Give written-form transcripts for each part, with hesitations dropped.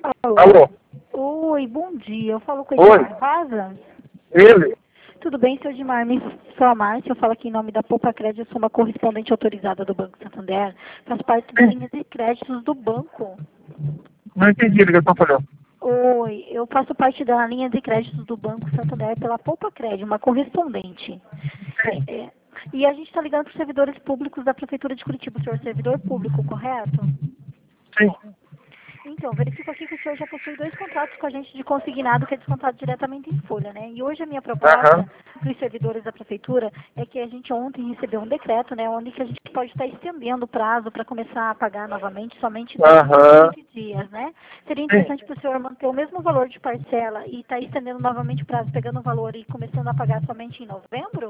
Alô? Oi, bom dia. Eu falo com o Oi? Edmar Rosa. Ele? Tudo bem, seu Edmar? Sou a Márcia, eu falo aqui em nome da Poupa Crédito, eu sou uma correspondente autorizada do Banco Santander. Faço parte da linha de créditos do banco. Não entendi a ligação falhou. Oi, eu faço parte da linha de créditos do Banco Santander pela Poupa Crédito, uma correspondente. Sim, É, e a gente está ligando para os servidores públicos da Prefeitura de Curitiba. O senhor é servidor público, correto? sim. Então, verifico aqui que o senhor já possui 2 contratos com a gente de consignado, que é descontado diretamente em folha, né? E hoje a minha proposta Aham. para os servidores da prefeitura é que a gente ontem recebeu um decreto, né, onde que a gente pode estar estendendo o prazo para começar a pagar novamente somente daqui a Aham. 20 dias, né? Seria Sim. interessante para o senhor manter o mesmo valor de parcela e estar estendendo novamente o prazo, pegando o valor e começando a pagar somente em novembro?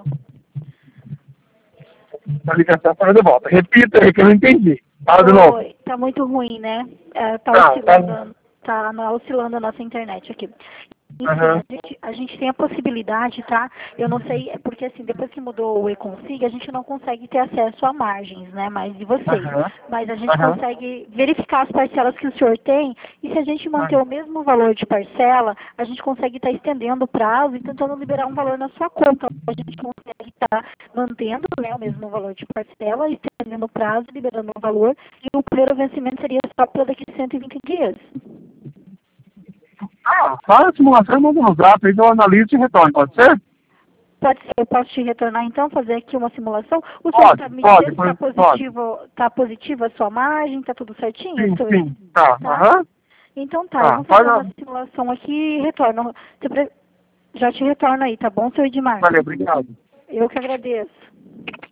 A ligação falhou de volta. Repita aí que eu não entendi. Fala de novo. Oi, tá muito ruim, né? Tá, tá. Tá oscilando a nossa internet aqui. Enfim, Aham. a gente tem a possibilidade, tá? Eu não sei, é porque assim, depois que mudou o e-config, a gente não consegue ter acesso a margens, né? Mais de vocês. Aham. Mas a gente Aham. consegue verificar as parcelas que o senhor tem e se a gente manter o mesmo valor de parcela, a gente consegue estar estendendo o prazo e tentando liberar um valor na sua conta. A gente consegue estar mantendo, né, o mesmo valor de parcela, estendendo o prazo, liberando o valor e o primeiro vencimento seria só para daqui a 120 dias. Fala a simulação e manda no zap, aí eu analiso e retorno, pode ser? Pode ser, eu posso te retornar então, fazer aqui uma simulação. O senhor está Pode, me pode, dizendo se está pode. positivo, tá positiva a sua margem, está tudo certinho? Sim, sim. Tá. Tá? Aham. Então tá, eu Tá. vou Faz fazer a... uma simulação aqui e retorno. Já te retorno aí, tá bom, seu Edmar? Valeu, obrigado. Eu que agradeço.